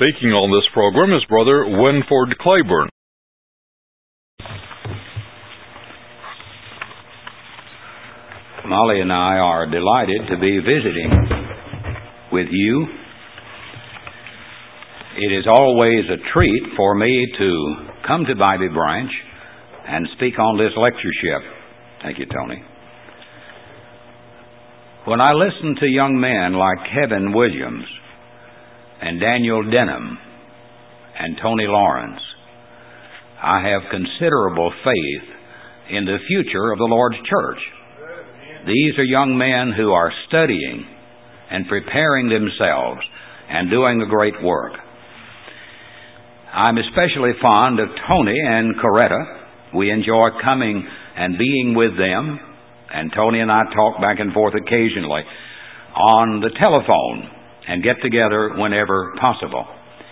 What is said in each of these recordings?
Speaking on this program is Brother Winford Claiborne. Molly and I are delighted to be visiting with you. It is always a treat for me to come to Bybee Branch and speak on this lectureship. Thank you, Tony. When I listen to young men like Kevin Williams and Daniel Denham and Tony Lawrence, I have considerable faith in the future of the Lord's church. These are young men who are studying and preparing themselves and doing a great work. I'm especially fond of Tony and Coretta. We enjoy coming and being with them, and Tony and I talk back and forth occasionally on the telephone and get together whenever possible.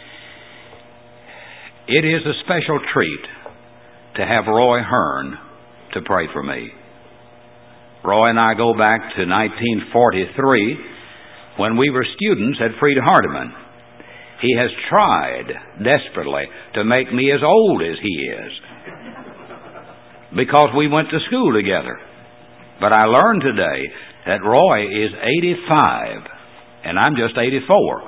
It is a special treat to have Roy Hearn to pray for me. Roy and I go back to 1943 when we were students at Freed Hardeman. He has tried desperately to make me as old as he is because we went to school together. But I learned today that Roy is 85 and I'm just 84.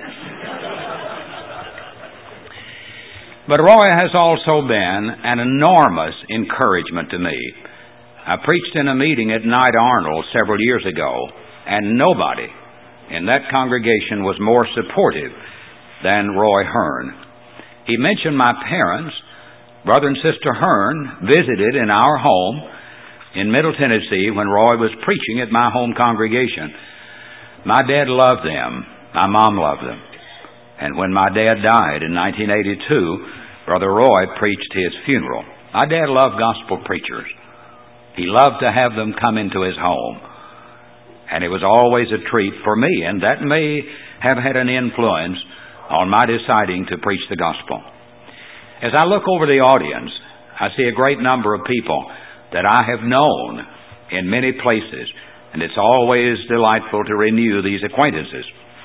But Roy has also been an enormous encouragement to me. I preached in a meeting at Knight Arnold several years ago, and nobody in that congregation was more supportive than Roy Hearn. He mentioned my parents. Brother and Sister Hearn visited in our home in Middle Tennessee when Roy was preaching at my home congregation. My dad loved them. My mom loved them. And when my dad died in 1982, Brother Roy preached his funeral. My dad loved gospel preachers. He loved to have them come into his home. And it was always a treat for me, and that may have had an influence on my deciding to preach the gospel. As I look over the audience, I see a great number of people that I have known in many places, and it's always delightful to renew these acquaintances.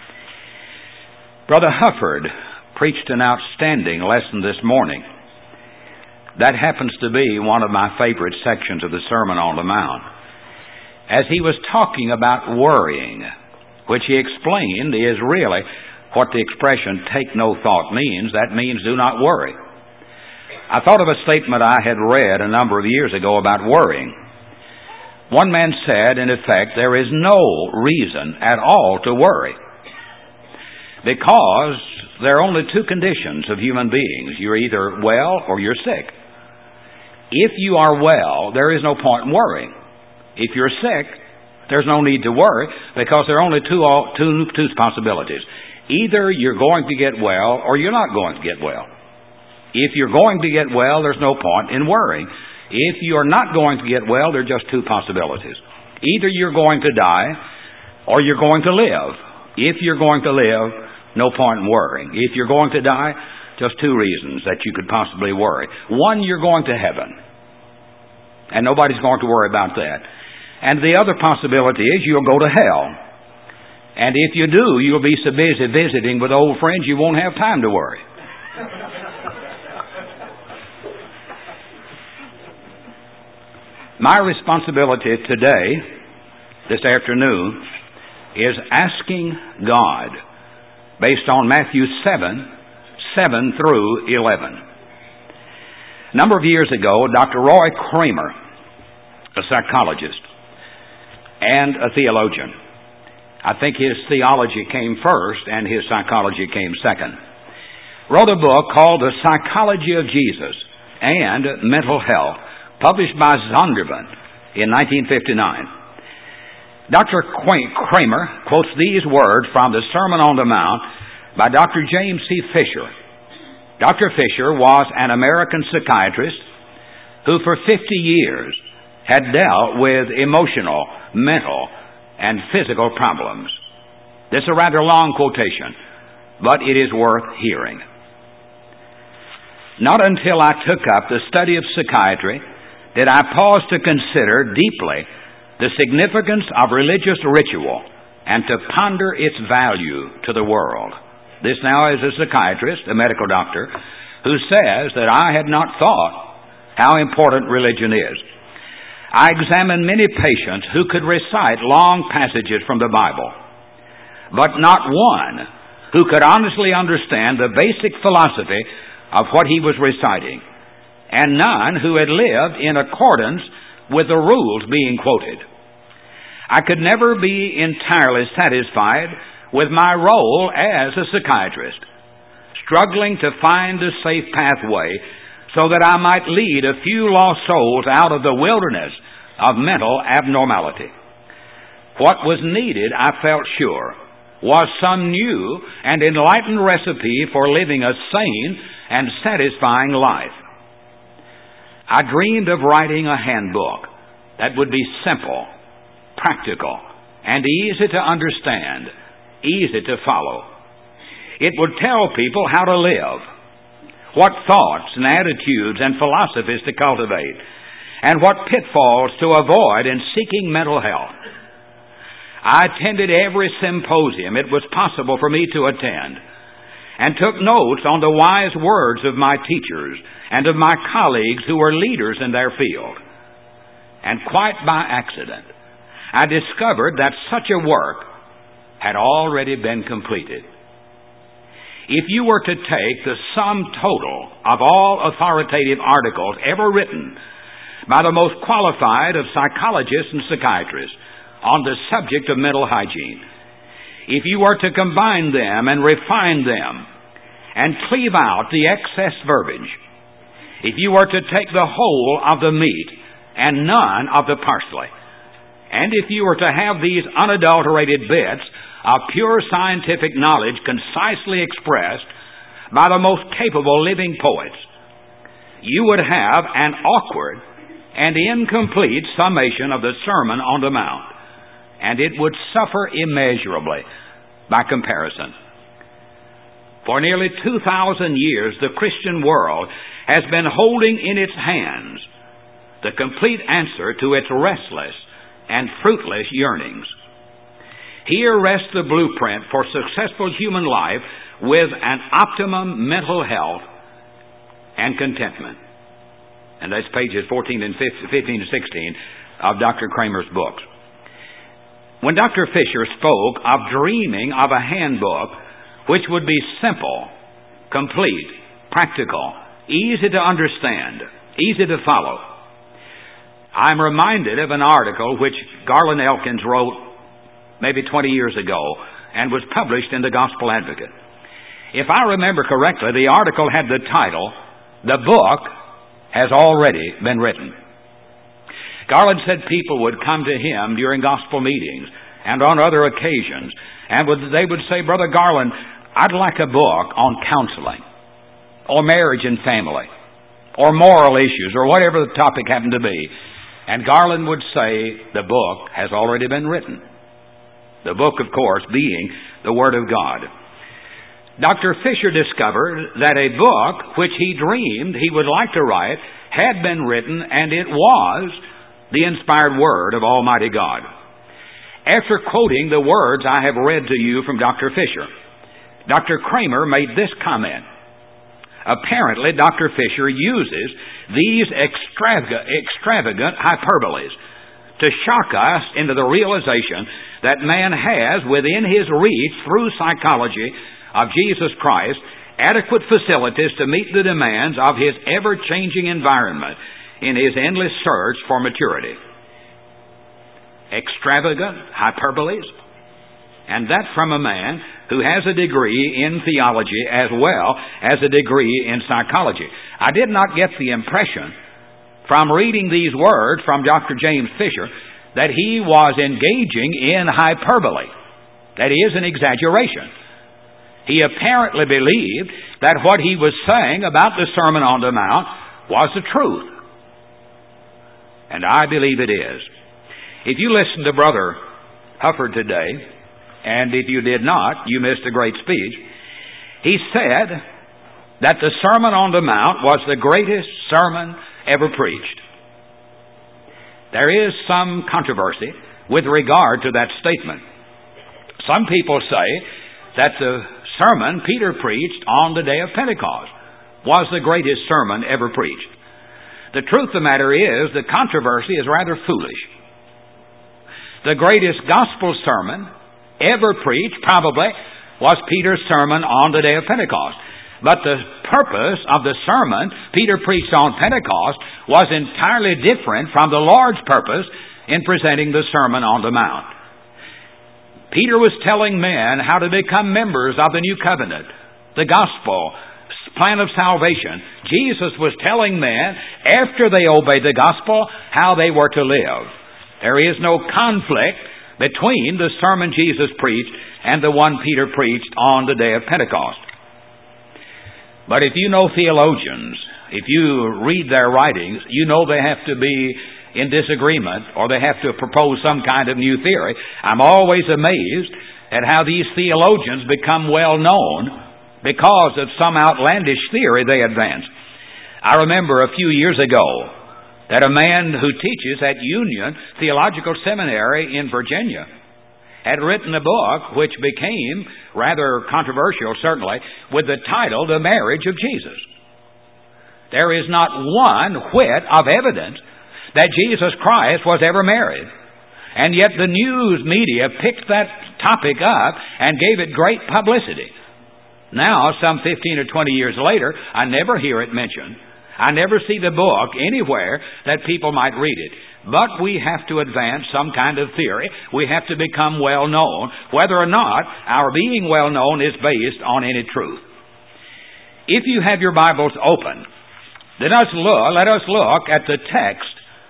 Brother Hufford preached an outstanding lesson this morning. That happens to be one of my favorite sections of the Sermon on the Mount. As he was talking about worrying, which he explained is really what the expression take no thought means. That means do not worry. I thought of a statement I had read a number of years ago about worrying. One man said, in effect, there is no reason at all to worry, because there are only two conditions of human beings. You're either well or you're sick. If you are well, there is no point in worrying. If you're sick, there's no need to worry, because there are only two possibilities. Either you're going to get well or you're not going to get well. If you're going to get well, there's no point in worrying. If you're not going to get well, there are just two possibilities. Either you're going to die or you're going to live. If you're going to live, no point in worrying. If you're going to die, just two reasons that you could possibly worry. One, you're going to heaven, and nobody's going to worry about that. And the other possibility is you'll go to hell. And if you do, you'll be so busy visiting with old friends you won't have time to worry. My responsibility today, this afternoon, is asking God, based on Matthew 7 through 11. A number of years ago, Dr. Roy Kramer, a psychologist and a theologian, I think his theology came first and his psychology came second, wrote a book called The Psychology of Jesus and Mental Health, published by Zondervan in 1959. Dr. Kramer quotes these words from the Sermon on the Mount by Dr. James C. Fisher. Dr. Fisher was an American psychiatrist who for 50 years had dealt with emotional, mental, and physical problems. This is a rather long quotation, but it is worth hearing. Not until I took up the study of psychiatry did I pause to consider deeply the significance of religious ritual and to ponder its value to the world. This now is a psychiatrist, a medical doctor, who says that I had not thought how important religion is. I examined many patients who could recite long passages from the Bible, but not one who could honestly understand the basic philosophy of what he was reciting, and none who had lived in accordance with the rules being quoted. I could never be entirely satisfied with my role as a psychiatrist, struggling to find a safe pathway so that I might lead a few lost souls out of the wilderness of mental abnormality. What was needed, I felt sure, was some new and enlightened recipe for living a sane and satisfying life. I dreamed of writing a handbook that would be simple, practical, and easy to understand, easy to follow. It would tell people how to live, what thoughts and attitudes and philosophies to cultivate, and what pitfalls to avoid in seeking mental health. I attended every symposium it was possible for me to attend, and took notes on the wise words of my teachers and of my colleagues who were leaders in their field. And quite by accident, I discovered that such a work had already been completed. If you were to take the sum total of all authoritative articles ever written by the most qualified of psychologists and psychiatrists on the subject of mental hygiene, if you were to combine them and refine them and cleave out the excess verbiage, if you were to take the whole of the meat and none of the parsley, and if you were to have these unadulterated bits of pure scientific knowledge concisely expressed by the most capable living poets, you would have an awkward and incomplete summation of the Sermon on the Mount, and it would suffer immeasurably by comparison. For nearly 2,000 years, the Christian world has been holding in its hands the complete answer to its restless and fruitless yearnings. Here rests the blueprint for successful human life with an optimum mental health and contentment. And that's pages 15 and 16 of Dr. Kramer's books. When Dr. Fisher spoke of dreaming of a handbook which would be simple, complete, practical, easy to understand, easy to follow, I'm reminded of an article which Garland Elkins wrote maybe 20 years ago and was published in the Gospel Advocate. If I remember correctly, the article had the title, "The Book Has Already Been Written." Garland said people would come to him during gospel meetings and on other occasions, and they would say, "Brother Garland, I'd like a book on counseling, or marriage and family, or moral issues, or whatever the topic happened to be." And Garland would say, "The book has already been written." The book, of course, being the Word of God. Dr. Fisher discovered that a book which he dreamed he would like to write had been written, and it was the inspired Word of Almighty God. After quoting the words I have read to you from Dr. Fisher, Dr. Kramer made this comment. Apparently, Dr. Fisher uses these extravagant hyperboles to shock us into the realization that man has within his reach, through psychology of Jesus Christ, adequate facilities to meet the demands of his ever-changing environment in his endless search for maturity. Extravagant hyperboles, and that from a man who has a degree in theology as well as a degree in psychology. I did not get the impression from reading these words from Dr. James Fisher that he was engaging in hyperbole. That is, an exaggeration. He apparently believed that what he was saying about the Sermon on the Mount was the truth. And I believe it is. If you listen to Brother Hufford today, and if you did not, you missed a great speech, he said that the Sermon on the Mount was the greatest sermon ever preached. There is some controversy with regard to that statement. Some people say that the sermon Peter preached on the day of Pentecost was the greatest sermon ever preached. The truth of the matter is, the controversy is rather foolish. The greatest gospel sermon ever preached, probably, was Peter's sermon on the day of Pentecost. But the purpose of the sermon Peter preached on Pentecost was entirely different from the Lord's purpose in presenting the Sermon on the Mount. Peter was telling men how to become members of the new covenant, the gospel, plan of salvation. Jesus was telling men, after they obeyed the gospel, how they were to live. There is no conflict between the sermon Jesus preached and the one Peter preached on the day of Pentecost. But if you know theologians, if you read their writings, you know they have to be in disagreement or they have to propose some kind of new theory. I'm always amazed at how these theologians become well known because of some outlandish theory they advance. I remember a few years ago that a man who teaches at Union Theological Seminary in Virginia had written a book which became rather controversial, certainly, with the title, The Marriage of Jesus. There is not one whit of evidence that Jesus Christ was ever married. And yet the news media picked that topic up and gave it great publicity. Now, some 15 or 20 years later, I never hear it mentioned. I never see the book anywhere that people might read it. But we have to advance some kind of theory. We have to become well known, whether or not our being well known is based on any truth. If you have your Bibles open, let us look at the text,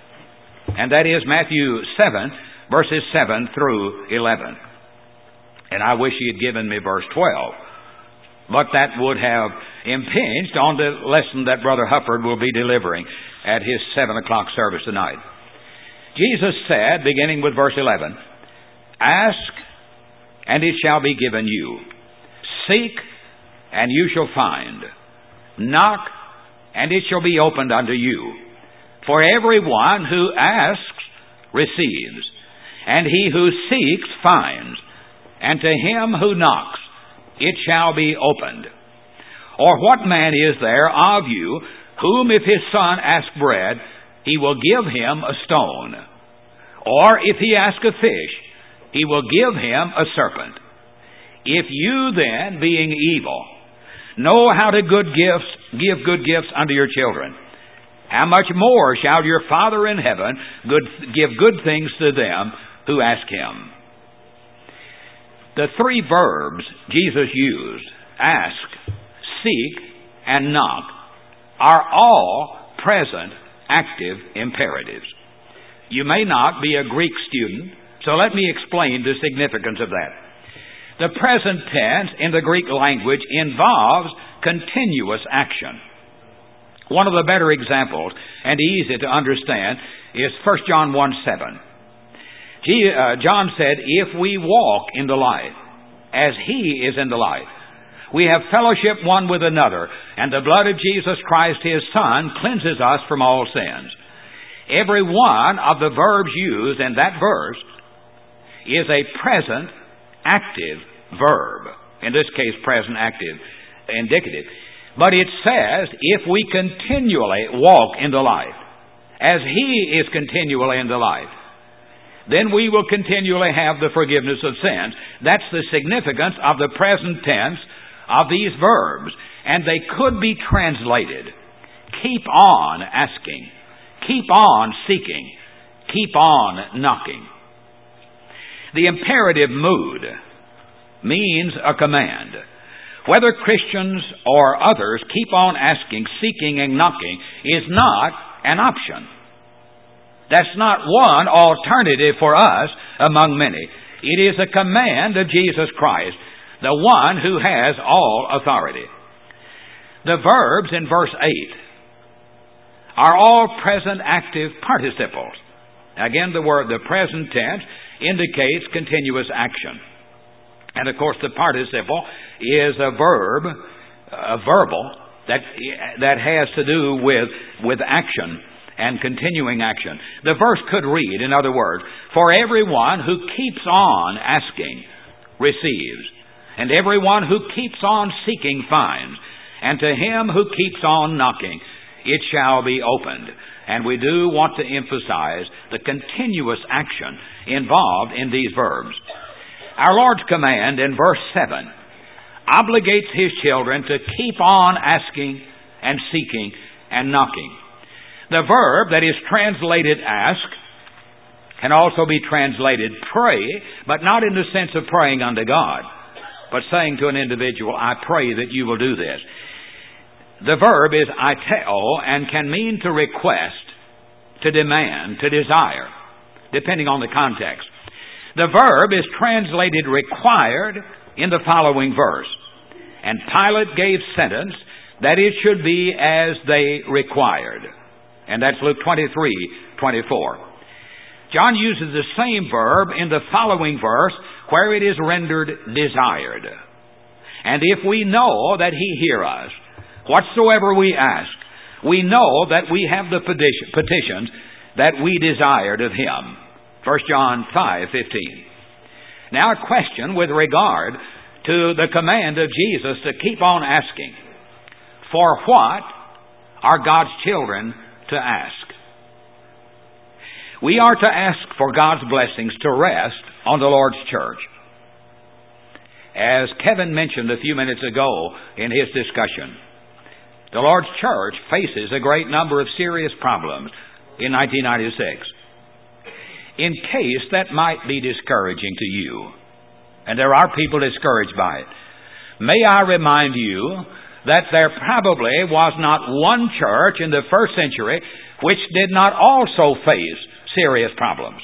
and that is Matthew 7, verses 7 through 11. And I wish he had given me verse 12. But that would have impinged on the lesson that Brother Hufford will be delivering at his 7 o'clock service tonight. Jesus said, beginning with verse 11, "Ask, and it shall be given you. Seek, and you shall find. Knock, and it shall be opened unto you. For everyone who asks receives, and he who seeks finds, and to him who knocks it shall be opened. Or what man is there of you, whom if his son ask bread, he will give him a stone? Or if he ask a fish, he will give him a serpent? If you then, being evil, know how to give good gifts unto your children, how much more shall your Father in heaven give good things to them who ask him?" The three verbs Jesus used, ask, seek, and knock, are all present active imperatives. You may not be a Greek student, so let me explain the significance of that. The present tense in the Greek language involves continuous action. One of the better examples, and easy to understand, is 1 John 1:7. John said, "If we walk in the light, as He is in the light, we have fellowship one with another, and the blood of Jesus Christ, His Son, cleanses us from all sins." Every one of the verbs used in that verse is a present active verb. In this case, present active indicative. But it says, if we continually walk in the light, as He is continually in the light, then we will continually have the forgiveness of sins. That's the significance of the present tense of these verbs. And they could be translated, keep on asking, keep on seeking, keep on knocking. The imperative mood means a command. Whether Christians or others keep on asking, seeking, and knocking is not an option. That's not one alternative for us among many. It is a command of Jesus Christ, the one who has all authority. The verbs in verse 8 are all present active participles. Again, the present tense indicates continuous action. And of course, the participle is a verbal that has to do with action and continuing action. The verse could read, in other words, "For everyone who keeps on asking receives, And everyone who keeps on seeking finds. And to him who keeps on knocking, it shall be opened. And we do want to emphasize the continuous action involved in these verbs. Our Lord's command in verse 7 obligates His children to keep on asking and seeking and knocking. The verb that is translated ask can also be translated pray, but not in the sense of praying unto God, but saying to an individual, I pray that you will do this. The verb is aiteo and can mean to request, to demand, to desire, depending on the context. The verb is translated required in the following verse. And Pilate gave sentence that it should be as they required. And that's Luke 23:24. John uses the same verb in the following verse where it is rendered desired. And if we know that He hear us, whatsoever we ask, we know that we have the petitions that we desired of Him. 1 John 5:15. Now a question with regard to the command of Jesus to keep on asking. For what are God's children to ask? We are to ask for God's blessings to rest on the Lord's church. As Kevin mentioned a few minutes ago in his discussion, the Lord's church faces a great number of serious problems in 1996. In case that might be discouraging to you, and there are people discouraged by it, may I remind you that there probably was not one church in the first century which did not also face serious problems.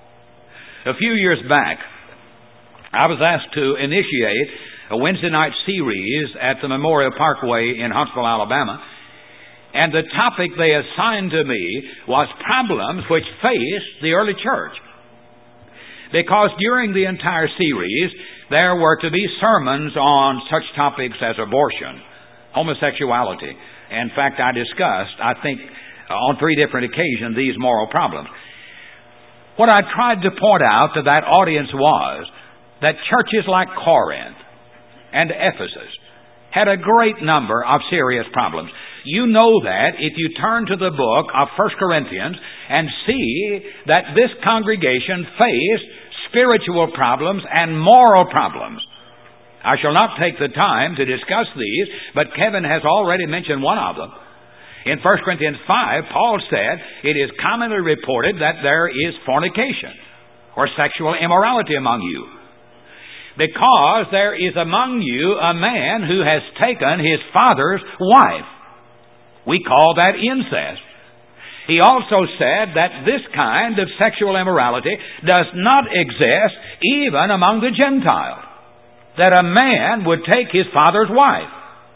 A few years back, I was asked to initiate a Wednesday night series at the Memorial Parkway in Huntsville, Alabama. And the topic they assigned to me was problems which faced the early church. Because during the entire series, there were to be sermons on such topics as abortion, homosexuality. In fact, I discussed, I think, on 3 different occasions, these moral problems. What I tried to point out to that audience was that churches like Corinth and Ephesus had a great number of serious problems. You know that if you turn to the book of 1 Corinthians and see that this congregation faced spiritual problems and moral problems. I shall not take the time to discuss these, but Kevin has already mentioned one of them. In 1 Corinthians 5, Paul said, it is commonly reported that there is fornication or sexual immorality among you, because there is among you a man who has taken his father's wife. We call that incest. He also said that this kind of sexual immorality does not exist even among the Gentiles, that a man would take his father's wife.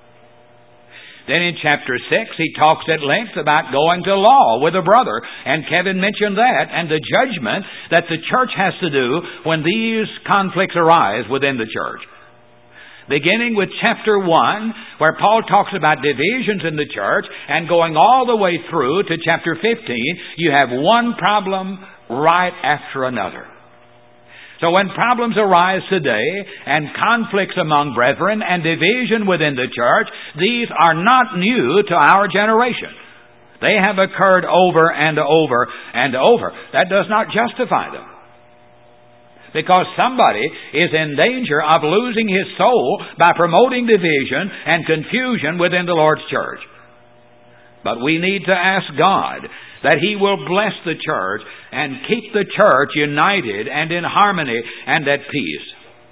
Then in chapter 6, he talks at length about going to law with a brother, and Kevin mentioned that, and the judgment that the church has to do when these conflicts arise within the church. Beginning with chapter 1, where Paul talks about divisions in the church, and going all the way through to chapter 15, you have one problem right after another. So when problems arise today, and conflicts among brethren, and division within the church, these are not new to our generation. They have occurred over and over and over. That does not justify them. Because somebody is in danger of losing his soul by promoting division and confusion within the Lord's church. But we need to ask God that He will bless the church and keep the church united and in harmony and at peace.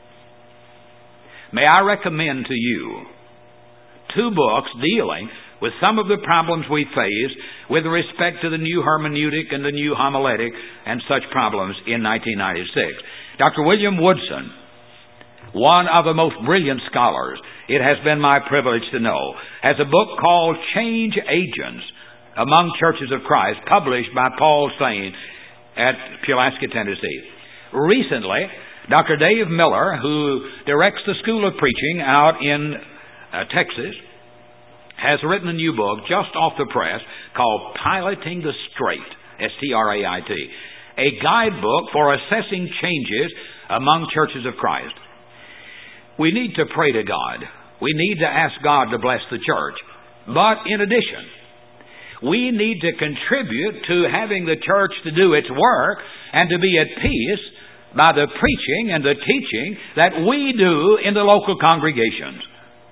May I recommend to you 2 books dealing with some of the problems we face with respect to the new hermeneutic and the new homiletic and such problems in 1996. Dr. William Woodson, one of the most brilliant scholars it has been my privilege to know, has a book called Change Agents Among Churches of Christ, published by Paul Sain at Pulaski, Tennessee. Recently, Dr. Dave Miller, who directs the School of Preaching out in Texas, has written a new book just off the press called Piloting the Strait, S-T-R-A-I-T, a guidebook for assessing changes among churches of Christ. We need to pray to God. We need to ask God to bless the church. But in addition, we need to contribute to having the church to do its work and to be at peace by the preaching and the teaching that we do in the local congregations.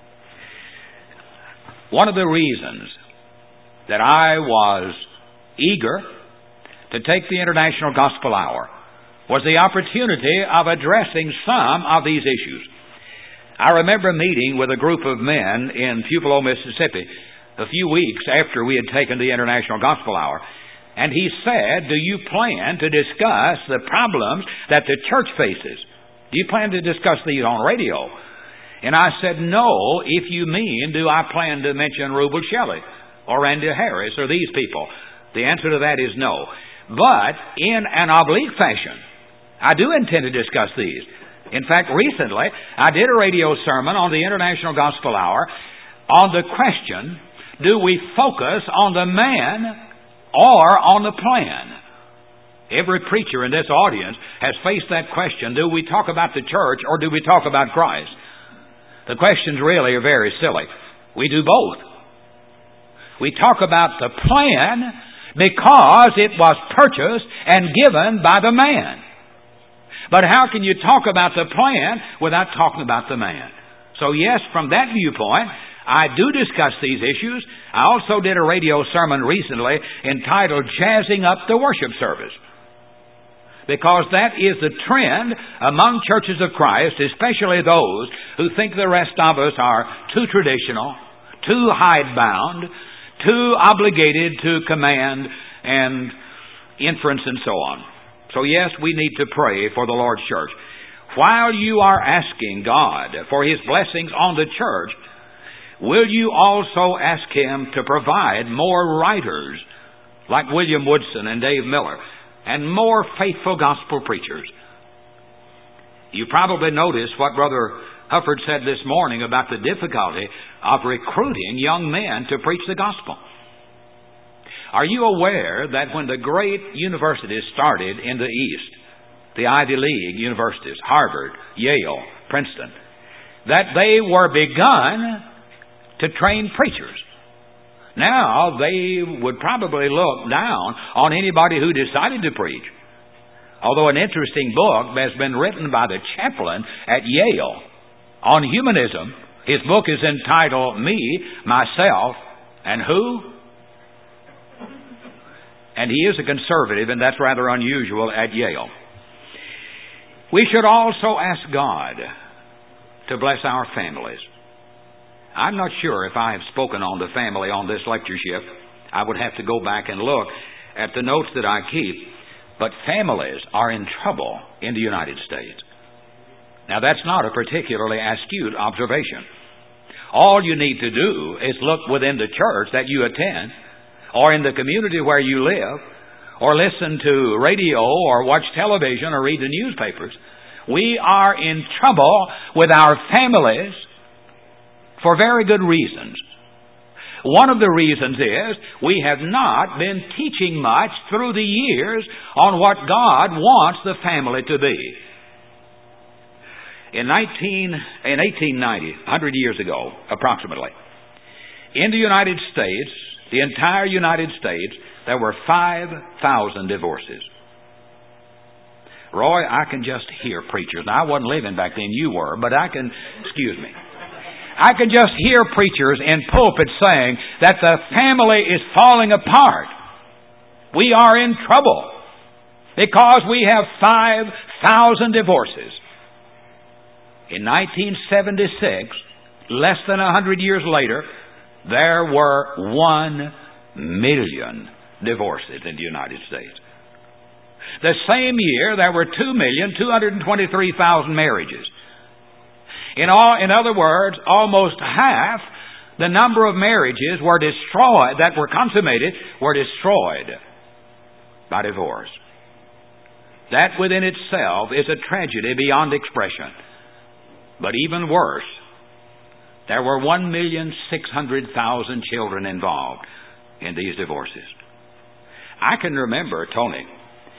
One of the reasons that I was eager to take the International Gospel Hour was the opportunity of addressing some of these issues. I remember meeting with a group of men in Tupelo, Mississippi, a few weeks after we had taken the International Gospel Hour. And he said, do you plan to discuss the problems that the church faces? Do you plan to discuss these on radio? And I said, no, if you mean, do I plan to mention Rubel Shelley or Randy Harris or these people? The answer to that is no. But in an oblique fashion, I do intend to discuss these. In fact, recently, I did a radio sermon on the International Gospel Hour on the question, do we focus on the man or on the plan? Every preacher in this audience has faced that question. Do we talk about the church or do we talk about Christ? The questions really are very silly. We do both. We talk about the plan because it was purchased and given by the man. But how can you talk about the plan without talking about the man? So yes, from that viewpoint, I do discuss these issues. I also did a radio sermon recently entitled Jazzing Up the Worship Service. Because that is the trend among churches of Christ, especially those who think the rest of us are too traditional, too hidebound, too obligated to command and inference and so on. So yes, we need to pray for the Lord's church. While you are asking God for His blessings on the church, will you also ask Him to provide more writers like William Woodson and Dave Miller and more faithful gospel preachers? You probably noticed what Brother Hufford said this morning about the difficulty of recruiting young men to preach the gospel. Are you aware that when the great universities started in the East, the Ivy League universities, Harvard, Yale, Princeton, that they were begun to train preachers? Now they would probably look down on anybody who decided to preach. Although an interesting book has been written by the chaplain at Yale on humanism. His book is entitled Me, Myself, and Who? And he is a conservative, and that's rather unusual at Yale. We should also ask God to bless our families. I'm not sure if I have spoken on the family on this lectureship. I would have to go back and look at the notes that I keep. But families are in trouble in the United States. Now, that's not a particularly astute observation. All you need to do is look within the church that you attend, or in the community where you live, or listen to radio, or watch television, or read the newspapers. We are in trouble with our families for very good reasons. One of the reasons is we have not been teaching much through the years on what God wants the family to be. In 1890, 100 years ago, approximately, in the United States, the entire United States, there were 5,000 divorces. Roy, I can just hear preachers. Now, I wasn't living back then, you were, but I can just hear preachers in pulpits saying that the family is falling apart. We are in trouble because we have 5,000 divorces. In 1976, less than 100 years later, there were 1 million divorces in the United States. The same year, there were 2,223,000 marriages. In other words, almost half the number of marriages were destroyed, that were consummated, were destroyed by divorce. That within itself is a tragedy beyond expression. But even worse, there were 1,600,000 children involved in these divorces. I can remember, Tony,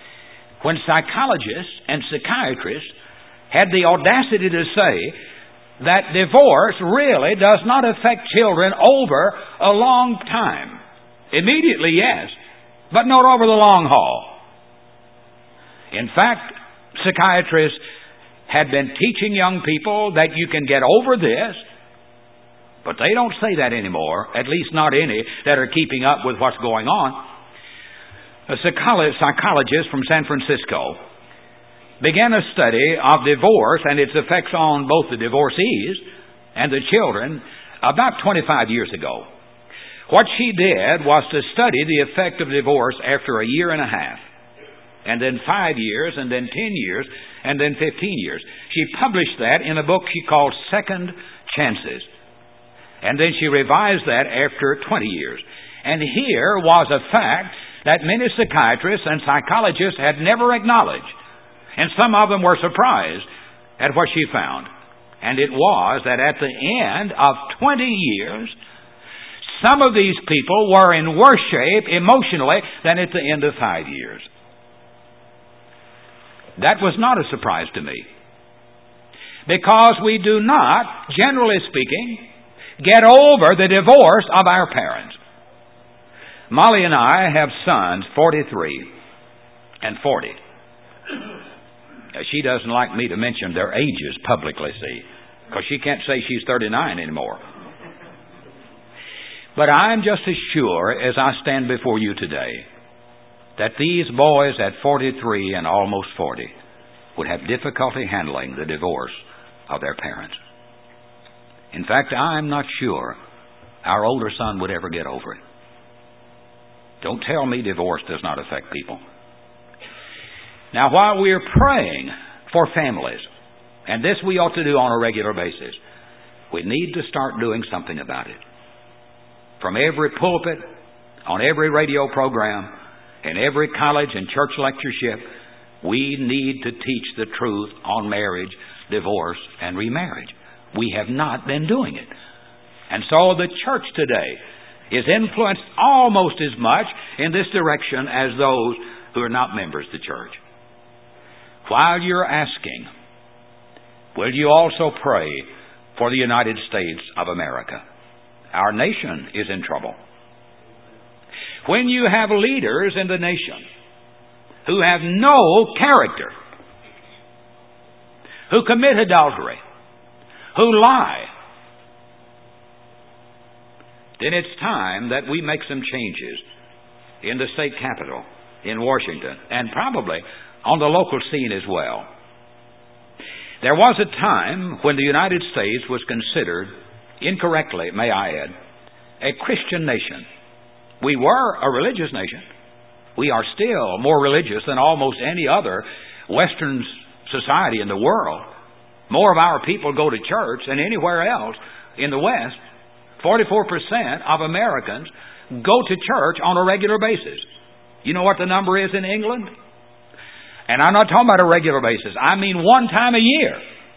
when psychologists and psychiatrists had the audacity to say that divorce really does not affect children over a long time. Immediately, yes, but not over the long haul. In fact, psychiatrists had been teaching young people that you can get over this, but they don't say that anymore, at least not any that are keeping up with what's going on. A psychologist from San Francisco began a study of divorce and its effects on both the divorcees and the children about 25 years ago. What she did was to study the effect of divorce after a year and a half, and then 5 years, and then 10 years, and then 15 years. She published that in a book she called Second Chances. And then she revised that after 20 years. And here was a fact that many psychiatrists and psychologists had never acknowledged. And some of them were surprised at what she found. And it was that at the end of 20 years, some of these people were in worse shape emotionally than at the end of 5 years. That was not a surprise to me. Because we do not, generally speaking, get over the divorce of our parents. Molly and I have sons, 43 and 40. She doesn't like me to mention their ages publicly, see, because she can't say she's 39 anymore. But I'm just as sure as I stand before you today that these boys at 43 and almost 40 would have difficulty handling the divorce of their parents. In fact, I'm not sure our older son would ever get over it. Don't tell me divorce does not affect people. Now, while we're praying for families, and this we ought to do on a regular basis, we need to start doing something about it. From every pulpit, on every radio program, in every college and church lectureship, we need to teach the truth on marriage, divorce, and remarriage. We have not been doing it. And so the church today is influenced almost as much in this direction as those who are not members of the church. While you're asking, will you also pray for the United States of America? Our nation is in trouble. When you have leaders in the nation who have no character, who commit adultery, who lie, then it's time that we make some changes in the state capitol in Washington, and probably on the local scene as well. There was a time when the United States was considered, incorrectly, may I add, a Christian nation. We were a religious nation. We are still more religious than almost any other Western society in the world. More of our people go to church than anywhere else in the West. 44% of Americans go to church on a regular basis. You know what the number is in England? And I'm not talking about a regular basis. I mean one time a year.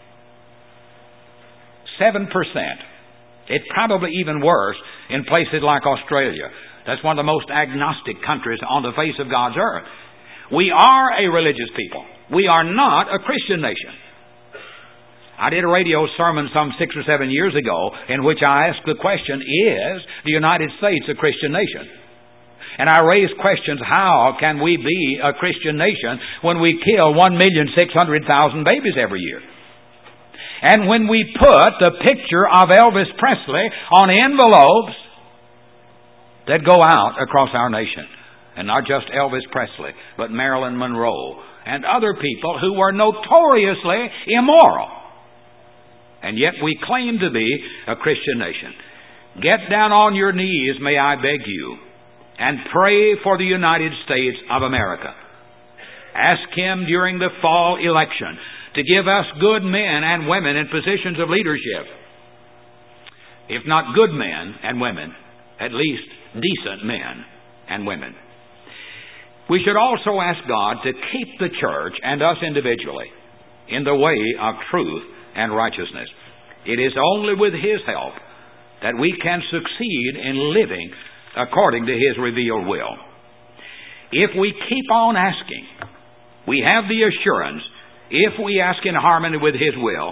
7%. It's probably even worse in places like Australia. That's one of the most agnostic countries on the face of God's earth. We are a religious people. We are not a Christian nation. I did a radio sermon some 6 or 7 years ago in which I asked the question, is the United States a Christian nation? And I raised questions, how can we be a Christian nation when we kill 1,600,000 babies every year? And when we put the picture of Elvis Presley on envelopes that go out across our nation, and not just Elvis Presley, but Marilyn Monroe and other people who were notoriously immoral. And yet we claim to be a Christian nation. Get down on your knees, may I beg you, and pray for the United States of America. Ask Him during the fall election to give us good men and women in positions of leadership. If not good men and women, at least decent men and women. We should also ask God to keep the church and us individually in the way of truth and righteousness. It is only with His help that we can succeed in living according to His revealed will. If we keep on asking, we have the assurance, if we ask in harmony with His will,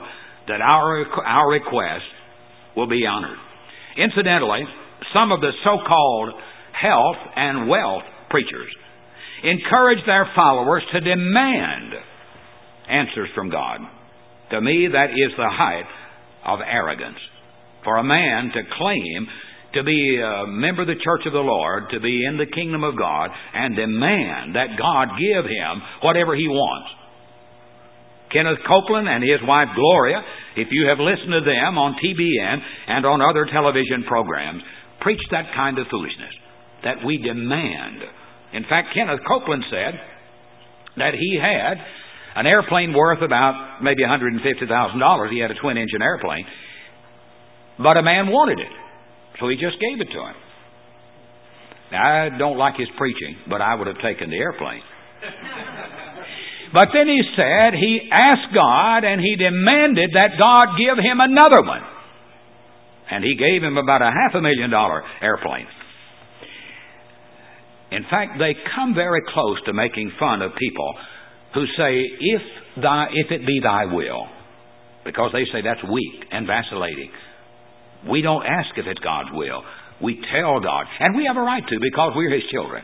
that our request will be honored. Incidentally, some of the so-called health and wealth preachers encourage their followers to demand answers from God. To me, that is the height of arrogance. For a man to claim to be a member of the church of the Lord, to be in the kingdom of God, and demand that God give him whatever he wants. Kenneth Copeland and his wife Gloria, if you have listened to them on TBN and on other television programs, preach that kind of foolishness, that we demand. In fact, Kenneth Copeland said that he had an airplane worth about maybe $150,000. He had a twin-engine airplane. But a man wanted it, so he just gave it to him. Now, I don't like his preaching, but I would have taken the airplane. But then he said he asked God and he demanded that God give him another one. And he gave him about a $500,000 airplane. In fact, they come very close to making fun of people who say, if it be thy will, because they say that's weak and vacillating. We don't ask if it's God's will. We tell God. And we have a right to, because we're His children.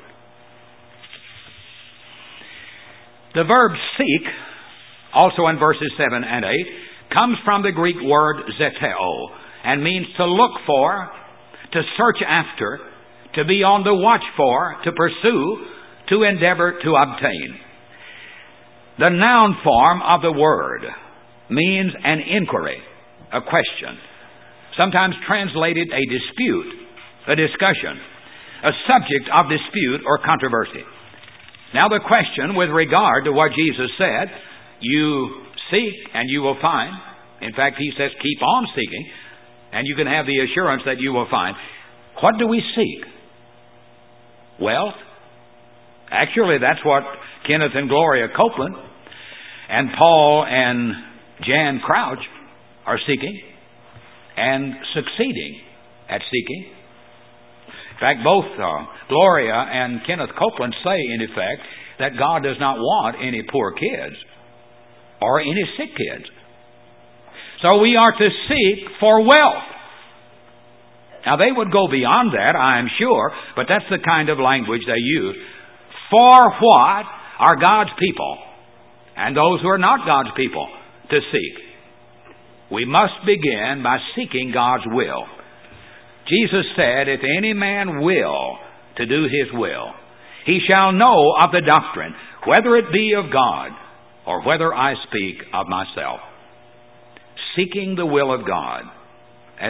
The verb seek, also in verses 7 and 8, comes from the Greek word zeteo, and means to look for, to search after, to be on the watch for, to pursue, to endeavor to obtain. The noun form of the word means an inquiry, a question, sometimes translated a dispute, a discussion, a subject of dispute or controversy. Now the question with regard to what Jesus said, you seek and you will find. In fact, He says keep on seeking and you can have the assurance that you will find. What do we seek? Wealth? Actually, that's what Kenneth and Gloria Copeland and Paul and Jan Crouch are seeking and succeeding at seeking. In fact, both Gloria and Kenneth Copeland say, in effect, that God does not want any poor kids or any sick kids. So we are to seek for wealth. Now, they would go beyond that, I am sure, but that's the kind of language they use. For what are God's people and those who are not God's people to seek? We must begin by seeking God's will. Jesus said, if any man will to do His will, he shall know of the doctrine, whether it be of God or whether I speak of myself. Seeking the will of God. As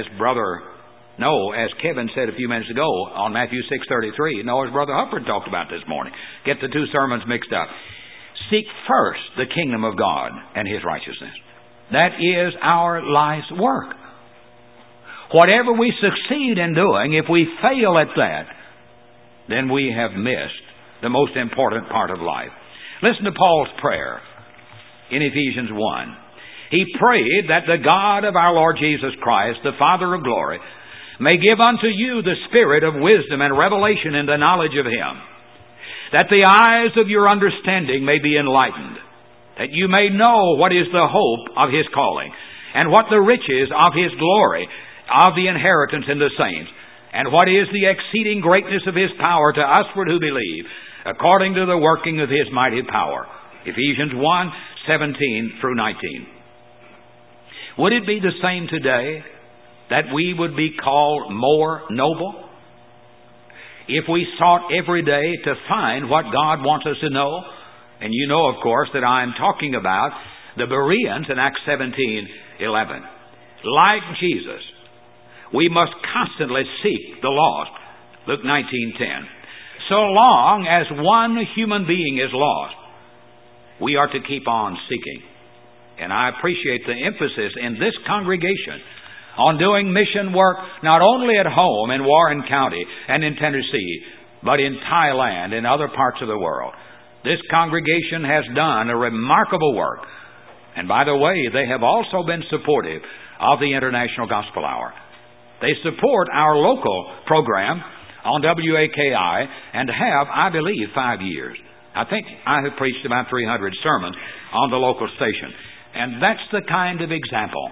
Kevin said a few minutes ago on Matthew 6:33, as Brother Hufford talked about this morning. Get the two sermons mixed up. Seek first the kingdom of God and His righteousness. That is our life's work. Whatever we succeed in doing, if we fail at that, then we have missed the most important part of life. Listen to Paul's prayer in Ephesians 1. He prayed that the God of our Lord Jesus Christ, the Father of glory, may give unto you the spirit of wisdom and revelation in the knowledge of Him, that the eyes of your understanding may be enlightened, that you may know what is the hope of His calling, and what the riches of His glory, of the inheritance in the saints, and what is the exceeding greatness of His power to usward who believe, according to the working of His mighty power. Ephesians 1:17 through 19. Would it be the same today that we would be called more noble? If we sought every day to find what God wants us to know, and you know, of course, that I'm talking about the Bereans in Acts 17:11. Like Jesus, we must constantly seek the lost. Luke 19:10. So long as one human being is lost, we are to keep on seeking. And I appreciate the emphasis in this congregation on doing mission work not only at home in Warren County and in Tennessee, but in Thailand and other parts of the world. This congregation has done a remarkable work. And by the way, they have also been supportive of the International Gospel Hour. They support our local program on WAKI and have, I believe, 5 years. I think I have preached about 300 sermons on the local station. And that's the kind of example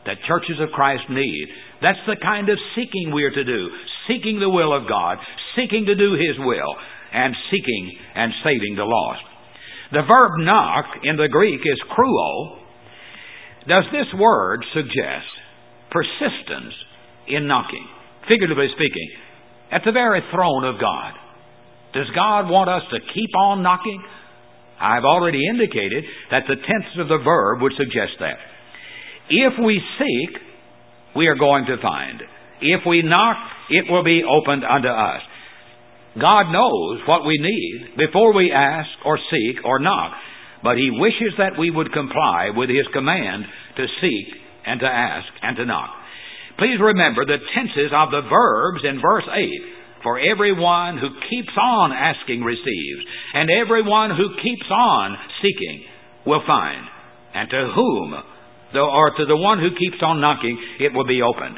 that churches of Christ need. That's the kind of seeking we are to do. Seeking the will of God, seeking to do His will, and seeking and saving the lost. The verb knock in the Greek is kruo. Does this word suggest persistence in knocking? Figuratively speaking, at the very throne of God. Does God want us to keep on knocking? I've already indicated that the tense of the verb would suggest that. If we seek, we are going to find. If we knock, it will be opened unto us. God knows what we need before we ask or seek or knock, but He wishes that we would comply with His command to seek and to ask and to knock. Please remember the tenses of the verbs in verse 8. For everyone who keeps on asking receives, and everyone who keeps on seeking will find. And to whom, or to the one who keeps on knocking, it will be opened.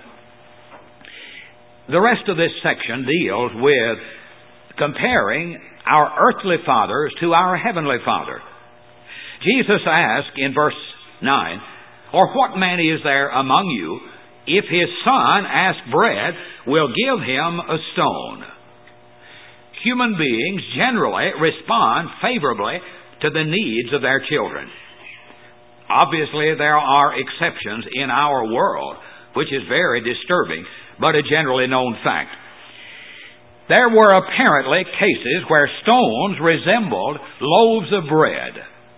The rest of this section deals with comparing our earthly fathers to our heavenly Father. Jesus asked in verse 9, Or what man is there among you, if his son ask bread, will give him a stone? Human beings generally respond favorably to the needs of their children. Obviously, there are exceptions in our world, which is very disturbing, but a generally known fact. There were apparently cases where stones resembled loaves of bread.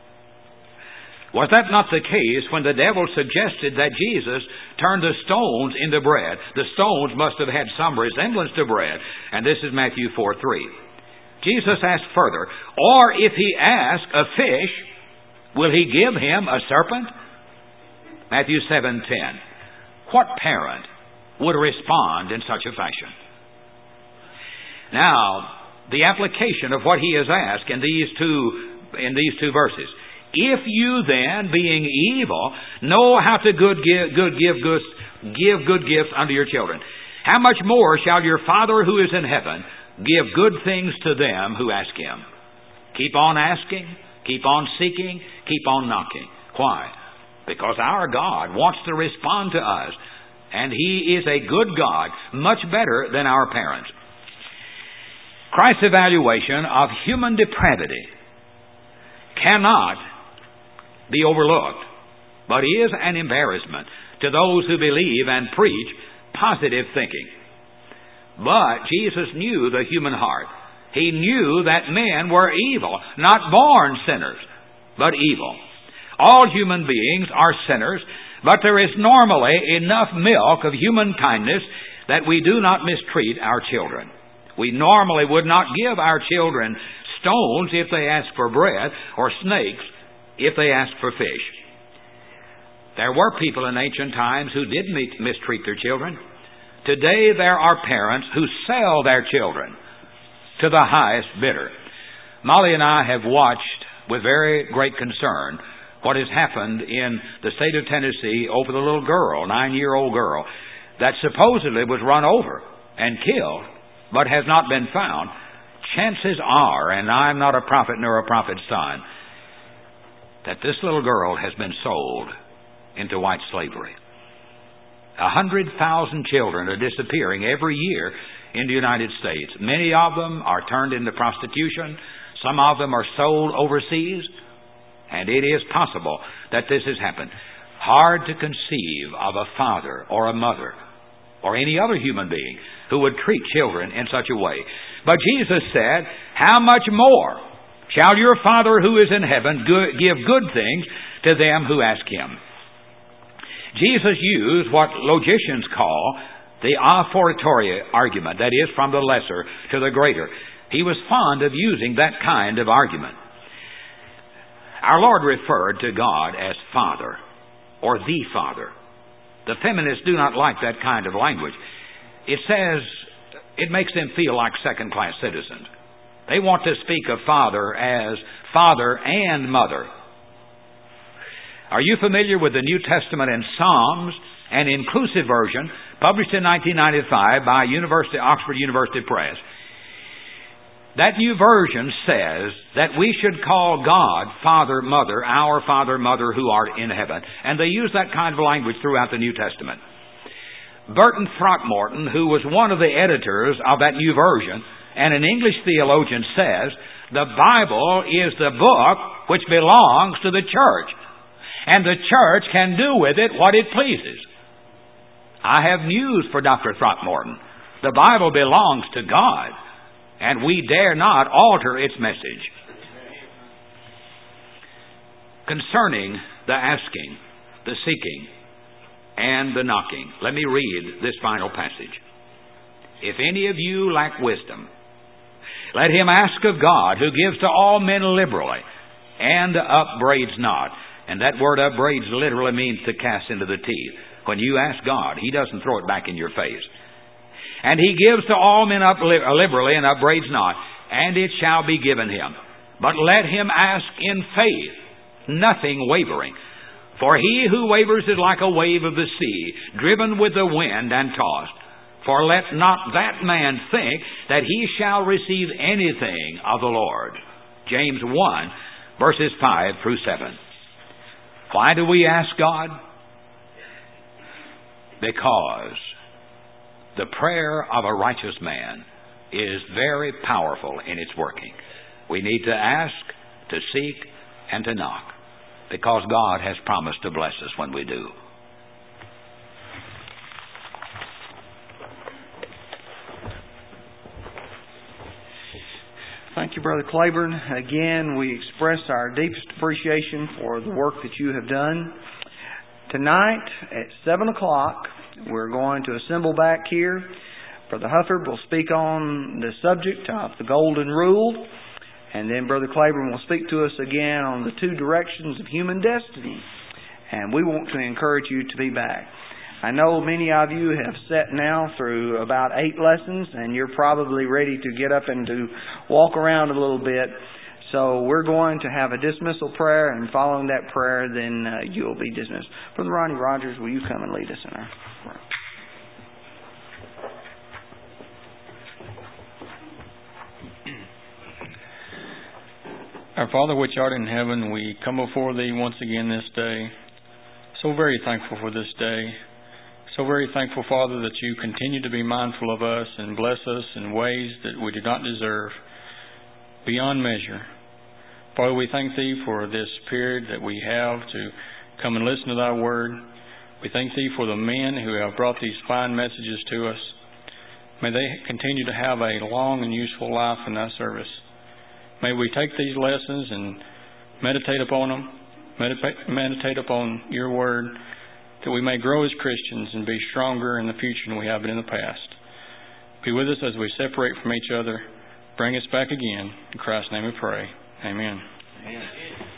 Was that not the case when the devil suggested that Jesus turned the stones into bread? The stones must have had some resemblance to bread. And this is Matthew 4:3. Jesus asked further, Or if he ask a fish, will he give him a serpent? Matthew 7:10. What parent would respond in such a fashion? Now, the application of what he has asked in these two verses. If you then, being evil, know how to give good gifts unto your children, how much more shall your Father who is in heaven give good things to them who ask Him? Keep on asking, keep on seeking, keep on knocking. Why? Because our God wants to respond to us, and He is a good God, much better than our parents. Christ's evaluation of human depravity cannot be overlooked, but is an embarrassment to those who believe and preach positive thinking. But Jesus knew the human heart. He knew that men were evil, not born sinners, but evil. All human beings are sinners, but there is normally enough milk of human kindness that we do not mistreat our children. We normally would not give our children stones if they ask for bread, or snakes if they ask for fish. There were people in ancient times who did mistreat their children. Today there are parents who sell their children to the highest bidder. Molly and I have watched with very great concern what has happened in the state of Tennessee over the little girl, 9-year-old girl, that supposedly was run over and killed, but has not been found. Chances are, and I'm not a prophet nor a prophet's son, that this little girl has been sold into white slavery. 100,000 children are disappearing every year in the United States. Many of them are turned into prostitution. Some of them are sold overseas. And it is possible that this has happened. Hard to conceive of a father or a mother or any other human being who would treat children in such a way. But Jesus said, How much more shall your Father who is in heaven give good things to them who ask Him? Jesus used what logicians call the a fortiori argument, that is, from the lesser to the greater. He was fond of using that kind of argument. Our Lord referred to God as Father, or the Father. The feminists do not like that kind of language. It says it makes them feel like second-class citizens. They want to speak of Father as Father and Mother. Are you familiar with the New Testament in Psalms, an inclusive version, published in 1995 by Oxford University Press? That New Version says that we should call God Father, Mother, our Father, Mother who art in heaven. And they use that kind of language throughout the New Testament. Burton Throckmorton, who was one of the editors of that New Version, and an English theologian, says, the Bible is the book which belongs to the church, and the church can do with it what it pleases. I have news for Dr. Throckmorton. The Bible belongs to God, and we dare not alter its message. Concerning the asking, the seeking, and the knocking, let me read this final passage. If any of you lack wisdom, let him ask of God, who gives to all men liberally, and upbraids not. And that word upbraids literally means to cast into the teeth. When you ask God, He doesn't throw it back in your face. And He gives to all men liberally and upbraids not, and it shall be given him. But let him ask in faith, nothing wavering. For he who wavers is like a wave of the sea, driven with the wind and tossed. For let not that man think that he shall receive anything of the Lord. James 1, verses 5 through 7. Why do we ask God? Because the prayer of a righteous man is very powerful in its working. We need to ask, to seek, and to knock, because God has promised to bless us when we do. Thank you, Brother Claiborne. Again, we express our deepest appreciation for the work that you have done. Tonight at 7 o'clock, we're going to assemble back here. Brother Hufford will speak on the subject of the Golden Rule, and then Brother Claiborne will speak to us again on the two directions of human destiny. And we want to encourage you to be back. I know many of you have sat now through about 8 lessons, and you're probably ready to get up and to walk around a little bit. So we're going to have a dismissal prayer, and following that prayer, then you'll be dismissed. Brother Ronnie Rogers, will you come and lead us in our prayer? Our Father which art in heaven, we come before Thee once again this day. So very thankful for this day. So very thankful, Father, that You continue to be mindful of us and bless us in ways that we do not deserve, beyond measure. Father, we thank Thee for this period that we have to come and listen to Thy Word. We thank Thee for the men who have brought these fine messages to us. May they continue to have a long and useful life in Thy service. May we take these lessons and meditate upon them, meditate upon Your Word, that we may grow as Christians and be stronger in the future than we have been in the past. Be with us as we separate from each other. Bring us back again. In Christ's name we pray. Amen. Amen.